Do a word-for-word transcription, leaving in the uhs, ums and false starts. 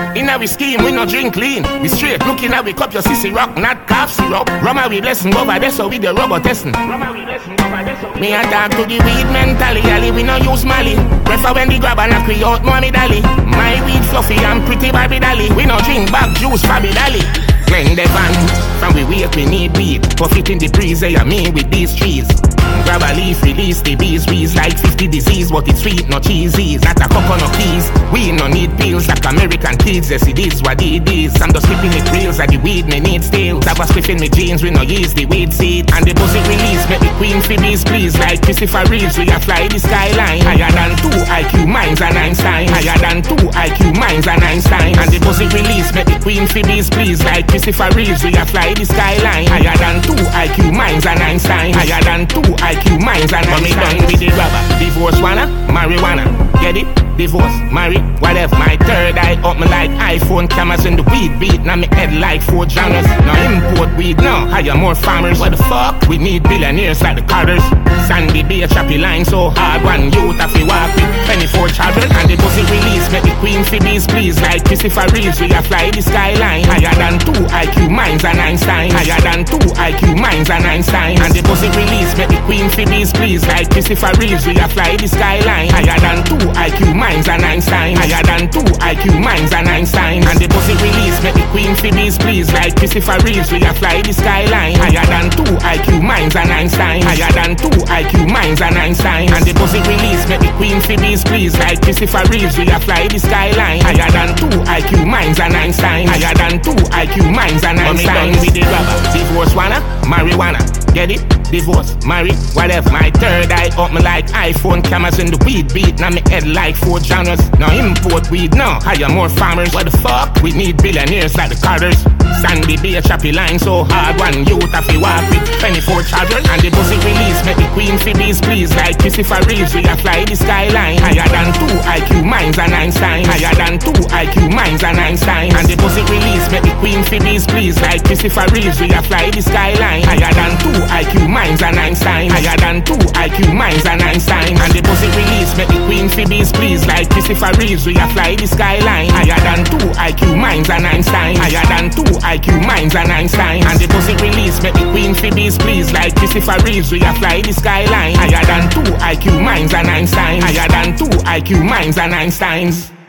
In our scheme, we no drink lean. We straight looking at we cup your sissy rock, not cough syrup. Rama we blessing over there, so we the rubber testing. Me and talk to the weed mentally, Ali, we no use Mali. Prefer when the grab and knock we out, mommy dolly. My weed fluffy and pretty Barbie dolly. We no drink back juice, Barbie dolly. Glen the van, from we wait we need weed. Puff it in the breeze, they are me with these trees. Grab a leaf, release the bees, wheeze like fifty disease, but it's sweet, no cheesy. That a coconut peas, we no need pills like American kids. Yes, it is what it is. I'm just flipping it reels, like the weed me need steals. I was spliffing me jeans, we no use the weed seed. And the pussy release, make the queen phoebes please. Like Christopher Reeves, we a fly the skyline. Higher than two I Q minds and Einstein. Higher than two I Q minds and Einstein. And the pussy release, make the queen phoebes please. Like Christopher Reeves, we a fly the skyline. Higher than two I Q minds and Einstein. Higher than two I Q minds and Einstein. Me done with the rubber. Divorce wanna, marijuana. Get it? Divorce, marry, whatever. My third eye up me like iPhone cameras in the weed beat. Now me head like four genres. Now import weed, now hire more farmers. What the fuck? We need billionaires like the Carters. Sandy Bay, choppy line so hard. One youth have to walk with twenty-four children. And the pussy release, make the queen phoebes please. Like Christopher Reeves, we a fly the skyline. Higher than two I Q minds and Einstein. Higher than two I Q minds and Einstein. And the pussy release, make the queen phoebes please. Like Christopher Reeves, we a fly the skyline. Higher than two I Q minds and Einstein. Higher than two I Q minds and Einstein. And the pussy release, make the queen phoebes please. Like Christopher Reeves, we a fly the skyline. Higher than two I Q minds and Einstein. Higher than two I Q minds and Einstein. And the pussy release, make the queen phoebes please. Like Christopher Reeves, we a fly the skyline. Higher than two I Q minds and Einstein. Higher than two I Q minds and Einstein. With the rubber. Divorce wanna, marijuana. Get it? Divorce, marry, whatever. My third eye up me like iPhone cameras in the weed beat. Now me head like four genres. Now import weed, now hire more farmers. What the fuck? We need billionaires like the Carters. Sandy Bay, choppy line so hard. One youth have to walk with twenty-four children. And the pussy release, make the queen phoebes please. Like Christopher Reeves, we a fly the skyline. Higher than two I Q minds and Einstein. Higher than two I Q minds and Einstein. And the pussy release, make the queen phoebes please. Like Christopher Reeves, we a fly the skyline. Higher than two I Q minds and Einstein. Higher than two I Q minds and Einstein. And the pussy release, make the queen phoebes please. Like Christopher Reeves, we a fly the skyline. Higher than two I Q minds and Einstein. Higher than two I Q minds and Einstein. And the pussy release, make the queen phoebes please. Like Christopher Reeves, we a fly the skyline. Higher than two I Q minds and Einstein. Higher than two I Q minds and Einsteins.